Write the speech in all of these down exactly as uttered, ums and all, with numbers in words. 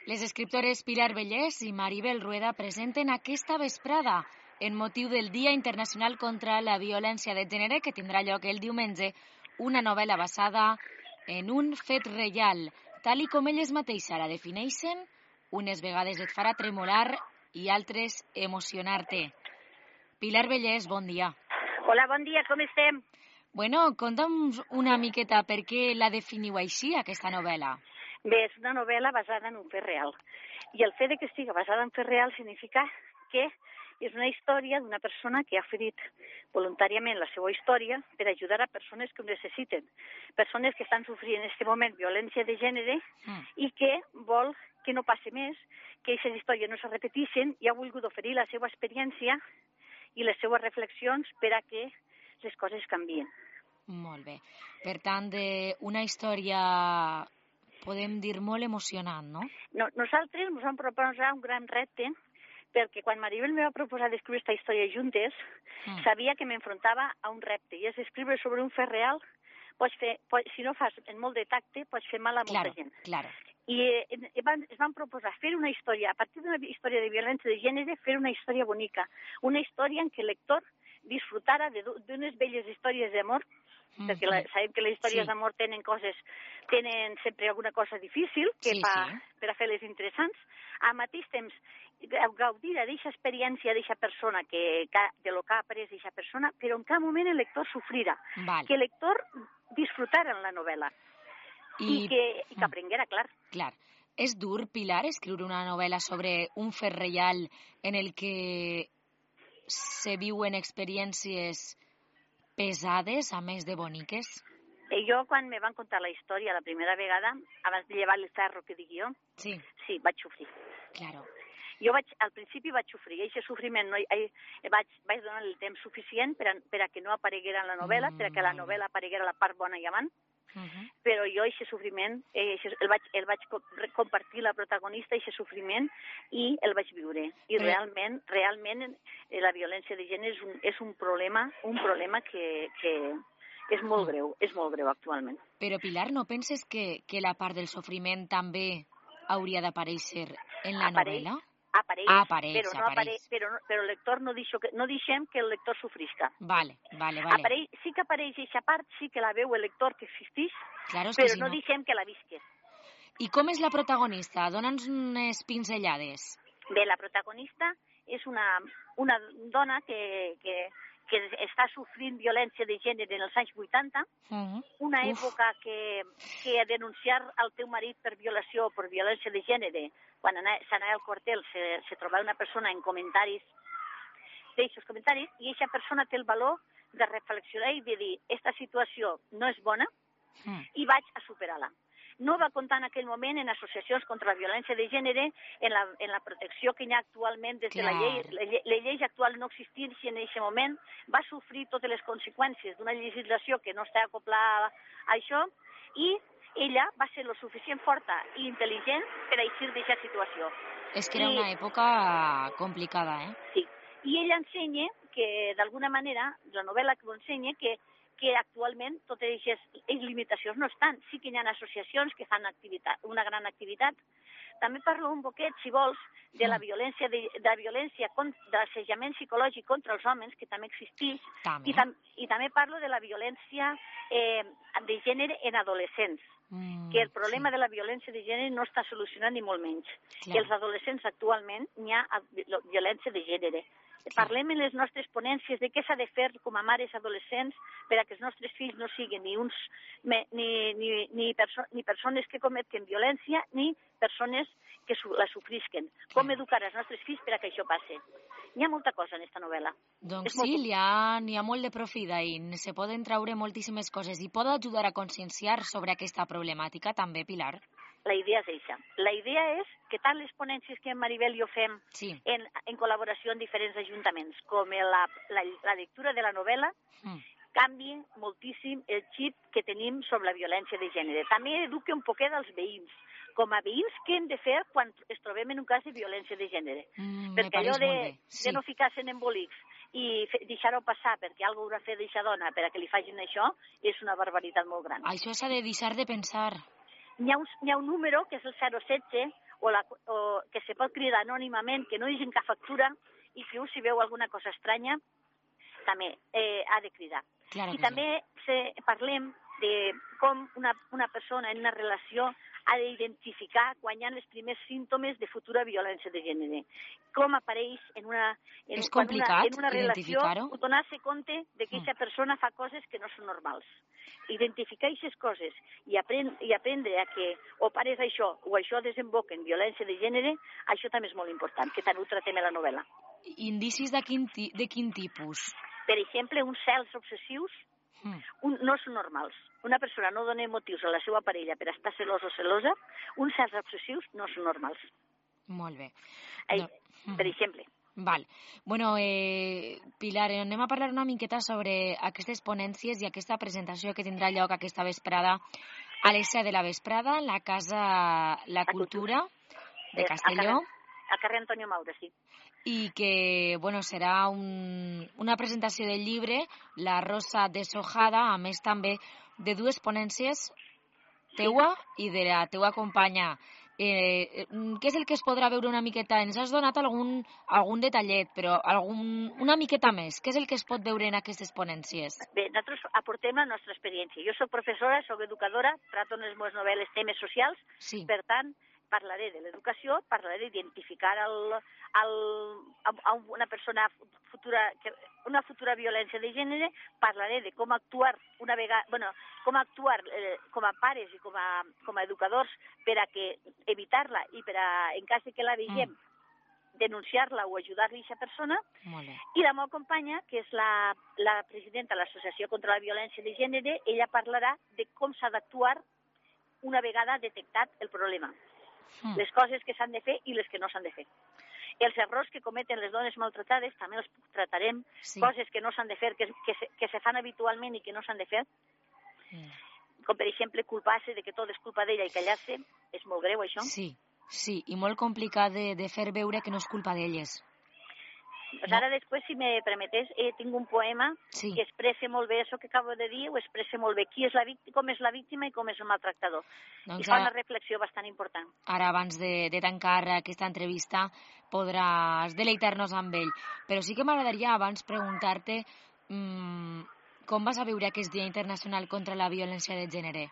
Les escriptores Pilar Vellès i Maribel Rueda presenten aquesta vesprada en motiu del Dia Internacional contra la Violència de Gènere, que tindrà lloc el diumenge, una novel·la basada en un fet real. Tal i com elles mateixes la defineixen, unes vegades et farà tremolar i altres emocionar-te. Pilar Vellès, bon dia. Hola, bon dia, com estem? Bueno, conta'ns una miqueta per què la definiu així, aquesta novel·la. Bé, és una novel·la basada en un fet real. I el fet de que estigui basada en fet real significa que és una història d'una persona que ha oferit voluntàriament la seva història per ajudar a persones que ho necessiten. Persones que estan sofrint en aquest moment violència de gènere mm. i que vol que no passi més, que aquestes històries no se repeteixin, i ha volgut oferir la seva experiència i les seues reflexions per a que les coses canvien. Molt bé. Per tant, una història, podem dir, molt emocionant, no? no nosaltres ens vam proposar un gran repte, perquè quan Maribel me va proposar d'escriure aquesta història juntes, mm. sabia que m'enfrontava a un repte, i és escriure sobre un fet real, pots fer, pots, si no fas en molt de tacte, pots fer mal a molta claro, gent. Claro. I eh, van, es van proposar fer una història, a partir d'una història de violència de gènere, fer una història bonica, una història en què el lector disfrutara d'unes belles històries d'amor, mm-hmm. perquè la, sabem que les històries sí. d'amor tenen coses, tenen sempre alguna cosa difícil que sí, pa, sí. per a fer-les interessants. Al mateix temps, gaudir d'aquesta experiència d'aquesta persona, que, de lo que ha après d'aquesta persona, però en cap moment el lector sofrirà. Val. Que el lector disfrutara en la novel·la i, i que, i que aprenguera, clar. Clar. És dur, Pilar, escriure una novel·la sobre un fet real en el que se viuen experiències pesades, a més de boniques? I jo, quan me van contar la història la primera vegada, abans de llevar el ferro que dic jo, sí, sí vaig sofrir. Claro. Jo vaig, al principi vaig sofrir, i aquest sofriment no, eh, vaig, vaig donar el temps suficient per a, per a que no apareguera en la novel·la, mm, per a que la novel·la apareguera la part bona i avant, uh-huh. però jo aquest sofriment eh, el, vaig, el vaig compartir la protagonista, aquest sofriment, i el vaig viure. I però... realment, realment eh, la violència de gènere és un, és un problema, un problema que, que és molt greu, és molt greu actualment. Però, Pilar, no penses que, que la part del sofriment també hauria d'aparèixer en la apareix, novel·la? Apareix, ah, apareix, però, no apareix. apareix però, però el lector no, deixo que, no deixem que el lector sofrisca. Vale, vale, vale. Apareix, sí que apareix aquesta part, sí que la veu el lector que existeix, claro, però si no, no deixem que la visques. I com és la protagonista? Dóna'ns unes pinzellades. Bé, la protagonista és una, una dona que, que, que està sofrint violència de gènere en els anys vuitanta, uh-huh. una Uf. època que, que a denunciar al teu marit per violació o per violència de gènere, quan s'anava al quartel, se, se trobava una persona en comentaris, d'aquests comentaris, i aquesta persona té el valor de reflexionar i de dir, aquesta situació no és bona, uh-huh. i vaig a superar-la. No va comptar en aquell moment en associacions contra la violència de gènere, en la, en la protecció que hi ha actualment des de Clar. la llei. La, la llei actual no existia en aquest moment, va sofrir totes les conseqüències d'una legislació que no està acoplada a això, i ella va ser lo suficient forta i intel·ligent per a eixir d'aquesta situació. És que era I, una època complicada, eh? Sí. I ella ensenya que, d'alguna manera, la novel·la que ho ensenya, que que actualment totes aquestes limitacions no estan. Sí que hi ha associacions que fan activitat, una gran activitat. També parlo un poquet, si vols, de la violència, de, de la violència, de l'assejament psicològic contra els homes, que també existeix, també. I, tam, i també parlo de la violència eh, de gènere en adolescents, mm, que el problema sí. de la violència de gènere no està solucionat ni molt menys. Clar. Que els adolescents actualment hi ha violència de gènere. Parlem en les nostres ponències de què s'ha de fer com a mares adolescents per a que els nostres fills no siguin ni uns ni, ni, ni, perso ni persones que cometen violència ni persones que la sofrisquen. Com educar els nostres fills per a que això passi. Hi ha molta cosa en aquesta novel·la. Doncs sí, n'hi ha, ha molt de profit i se poden traure moltíssimes coses i pot ajudar a conscienciar sobre aquesta problemàtica també, Pilar. La idea és això. La idea és que tant les ponències que en Maribel i jo fem sí. en, en col·laboració amb diferents ajuntaments com la, la, la lectura de la novel·la mm. canvi moltíssim el xip que tenim sobre la violència de gènere. També educa un poquet als veïns, com a veïns què hem de fer quan es trobem en un cas de violència de gènere. Mm, perquè allò de, sí. de no ficar-se en embolics i deixar-ho passar perquè algú haurà fet d'aquesta dona per a que li facin això és una barbaritat molt gran. Això s'ha de deixar de pensar. Hi ha, un, hi ha un número, que és el zero setze, o, la, o que se pot cridar anònimament, que no deixin cap factura i que si veu alguna cosa estranya també eh, ha de cridar. Claro I que també se, parlem de com una, una persona en una relació ha d'identificar quan hi ha els primers símptomes de futura violència de gènere. Com apareix en una, en, És complicat una, en una relació, identificar-ho? donar-se compte de que aquesta mm. persona fa coses que no són normals. Identificar aquestes coses i, aprend, i aprendre a que o pares això o això desemboca en violència de gènere, això també és molt important, que també ho tratem a la novel·la. Indicis de quin, de quin tipus? Per exemple, uns cels obsessius mm. un, no són normals. Una persona no dona motius a la seva parella per estar celós o celosa, uns cels obsessius no són normals. Molt bé. Ai, no. Per exemple. Val. Bueno, eh, Pilar, anem a parlar una miqueta sobre aquestes ponències i aquesta presentació que tindrà lloc aquesta vesprada a les set de la vesprada en la Casa La Cultura de Castelló. Al carrer Antonio Maura, sí. I que, bueno, serà un, una presentació del llibre La Rosa deshojada, a més també de dues ponències, teua sí. i de la teua companya. Eh, què és el que es podrà veure una miqueta? Ens has donat algun, algun detallet, però algun, una miqueta més. Què és el que es pot veure en aquestes ponències? Bé, nosaltres aportem la nostra experiència. Jo soc professora, soc educadora, trato en les meves novel·les temes socials, sí. Per tant, parlaré de l'educació, parlaré d'identificar el, el, a una persona futura, una futura violència de gènere, parlaré de com actuar una vegada, bueno, com actuar eh, com a pares i com a, com a educadors per a que evitar-la i per a, en cas de que la veiem, mm. denunciar-la o ajudar-li a aquesta persona. I la meva companya, que és la, la presidenta de l'Associació contra la Violència de Gènere, ella parlarà de com s'ha d'actuar una vegada detectat el problema. Mm. Les coses que s'han de fer i les que no s'han de fer. Els errors que cometen les dones maltratades també els tratarem, sí. Coses que no s'han de fer, que, que, se, que se fan habitualment i que no s'han de fer, mm. com per exemple culpar-se de que tot és culpa d'ella i callar-se, és molt greu això. Sí, sí, i molt complicat de, de fer veure que no és culpa d'elles. Pues ara després, si me permetés, eh, tinc un poema sí. que expressa molt bé això que acabo de dir, ho expressa molt bé qui és la víctima, com és la víctima i com és el maltractador. Doncs I fa una reflexió bastant important. Ara, abans de, de tancar aquesta entrevista, podràs deleitar-nos amb ell. Però sí que m'agradaria abans preguntar-te mmm, com vas a viure aquest Dia Internacional contra la Violència de Gènere?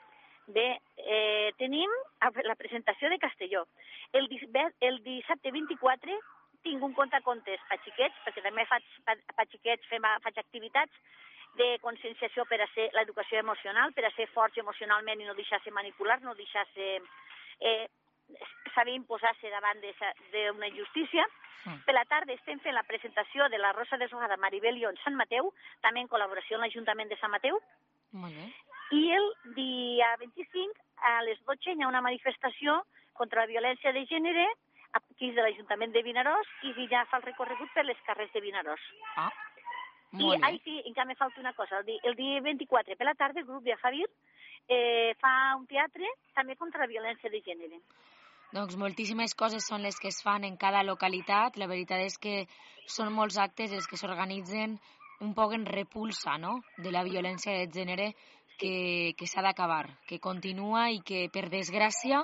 Bé, eh, tenim la presentació de Castelló. El, el dissabte vint-i-quatre tinc un contacontes per xiquets, perquè també faig, per xiquets fem, faig activitats de conscienciació per a ser l'educació emocional, per a ser forts emocionalment i no deixar-se manipular, no deixar-se eh, saber imposar-se davant d'una injustícia. Mm. Per la tarda estem fent la presentació de la Rosa deshojada Maribel i en Sant Mateu, també en col·laboració amb l'Ajuntament de Sant Mateu. Molt bé. I el dia vint-i-cinc a les dotze hi ha una manifestació contra la violència de gènere aquí de l'Ajuntament de Vinaròs i ja fa el recorregut per les carrers de Vinaròs. Ah, molt I, bé. Ai, sí, encara me falta una cosa. El dia, el dia vint-i-quatre per la tarda el grup de Javier eh, fa un teatre també contra la violència de gènere. Doncs moltíssimes coses són les que es fan en cada localitat. La veritat és que són molts actes els que s'organitzen un poc en repulsa, no?, de la violència de gènere que, que s'ha d'acabar, que continua i que, per desgràcia,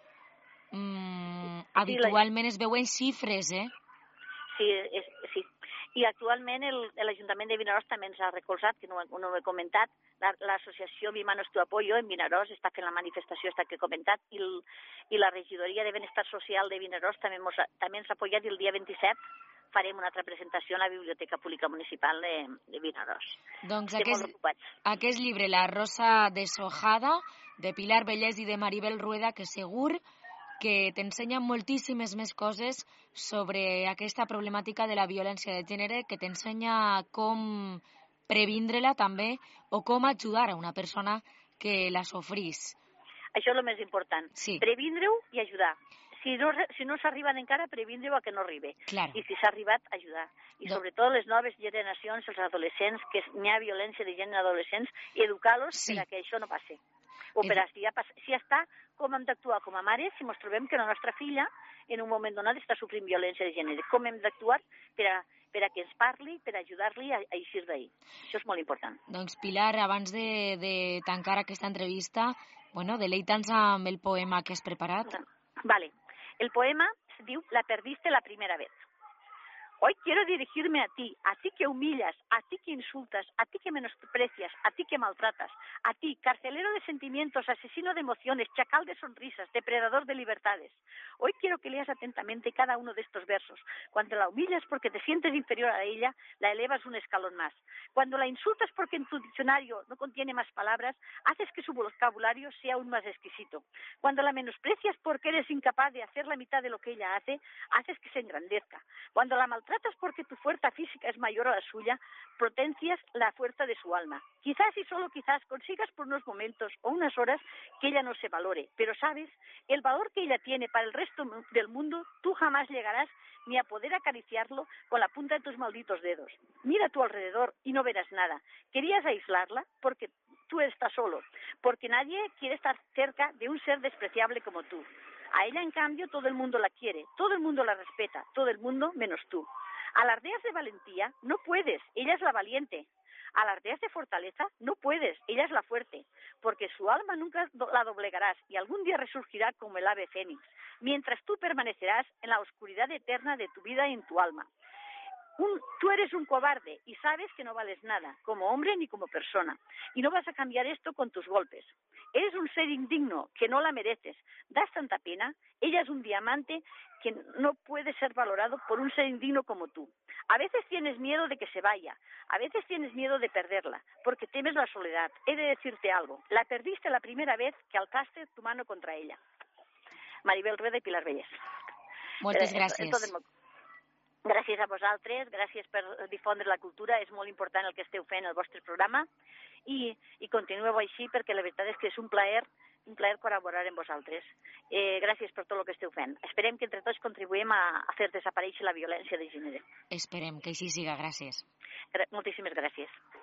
Mm, habitualment es veuen xifres, eh? Sí, és, sí. I actualment l'Ajuntament de Vinaròs també ens ha recolzat, que no, no ho he comentat, l'associació Mi Mano es tu Apoyo en Vinaròs està fent la manifestació esta que he comentat i, el, i la regidoria de Benestar Social de Vinaròs també, mos, també ens ha apoyat i el dia vint-i-set farem una altra presentació a la Biblioteca Pública Municipal de, de Vinaròs. Doncs aquest, aquest llibre, La Rosa deshojada, de Pilar Vellès i de Maribel Rueda, que segur que t'ensenya moltíssimes més coses sobre aquesta problemàtica de la violència de gènere, que t'ensenya com previndre-la també o com ajudar a una persona que la sofrís. Això és el més important, sí. Previndre-ho i ajudar. Si no, si no s'arriba encara, previndre-ho a que no arribi. Claro. I si s'ha arribat, ajudar. I no. Sobretot les noves generacions, els adolescents, que n'hi ha violència de gènere adolescents, i educar-los sí. per a que això no passi. O per a si ja, si ja està, com hem d'actuar com a mares si ens trobem que la nostra filla en un moment donat està sofrint violència de gènere. Com hem d'actuar per a, per a que ens parli, per ajudar-li a, a eixir d'ahir. Això és molt important. Doncs, Pilar, abans de, de tancar aquesta entrevista, bueno, deleita'ns amb el poema que has preparat. Vale. El poema se diu La perdiste la primera vez. Hoy quiero dirigirme a ti, a ti que humillas, a ti que insultas, a ti que menosprecias, a ti que maltratas, a ti, carcelero de sentimientos, asesino de emociones, chacal de sonrisas, depredador de libertades. Hoy quiero que leas atentamente cada uno de estos versos. Cuando la humillas porque te sientes inferior a ella, la elevas un escalón más. Cuando la insultas porque en tu diccionario no contiene más palabras, haces que su vocabulario sea aún más exquisito. Cuando la menosprecias porque eres incapaz de hacer la mitad de lo que ella hace, haces que se engrandezca. Cuando la maltratas porque tu fuerza física es mayor a la suya, potencias la fuerza de su alma. Quizás y solo quizás consigas por unos momentos o unas horas que ella no se valore, pero sabes, el valor que ella tiene para el resto del mundo, tú jamás llegarás ni a poder acariciarlo con la punta de tus malditos dedos. Mira a tu alrededor y no verás nada. Querías aislarla porque tú estás solo, porque nadie quiere estar cerca de un ser despreciable como tú. A ella, en cambio, todo el mundo la quiere, todo el mundo la respeta, todo el mundo menos tú. Alardeas de valentía, no puedes, ella es la valiente. Alardeas de fortaleza, no puedes, ella es la fuerte, porque su alma nunca la doblegarás y algún día resurgirá como el ave fénix, mientras tú permanecerás en la oscuridad eterna de tu vida y en tu alma. Un, tú eres un cobarde y sabes que no vales nada, como hombre ni como persona, y no vas a cambiar esto con tus golpes. Eres un ser indigno, que no la mereces, das tanta pena, ella es un diamante que no puede ser valorado por un ser indigno como tú. A veces tienes miedo de que se vaya, a veces tienes miedo de perderla, porque temes la soledad. He de decirte algo, la perdiste la primera vez que alzaste tu mano contra ella. Maribel Rueda i Pilar Vellès. Moltes gràcies. Entonces, gràcies a vosaltres, gràcies per difondre la cultura, és molt important el que esteu fent el vostre programa i, i continueu així perquè la veritat és que és un plaer, un plaer col·laborar amb vosaltres. Eh, gràcies per tot el que esteu fent. Esperem que entre tots contribuïm a, a fer desaparèixer la violència de gènere. Esperem que així siga, gràcies. Moltíssimes gràcies.